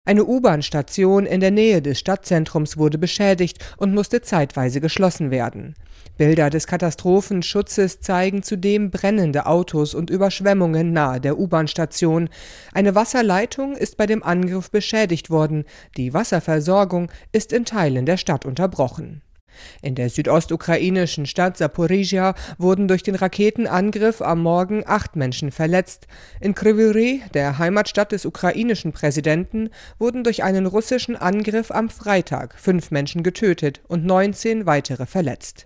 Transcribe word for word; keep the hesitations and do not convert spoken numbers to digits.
Eine U-Bahn-Station in der Nähe des Stadtzentrums wurde beschädigt und musste zeitweise geschlossen werden. Bilder des Katastrophenschutzes zeigen zudem brennende Autos und Überschwemmungen nahe der U-Bahn-Station. Eine Wasserleitung ist bei dem Angriff beschädigt worden. Die Wasserversorgung ist in Teilen der Stadt unterbrochen. In der südostukrainischen Stadt Saporischschja wurden durch den Raketenangriff am Morgen acht Menschen verletzt. In Krywy Rih, der Heimatstadt des ukrainischen Präsidenten, wurden durch einen russischen Angriff am Freitag fünf Menschen getötet und neunzehn weitere verletzt.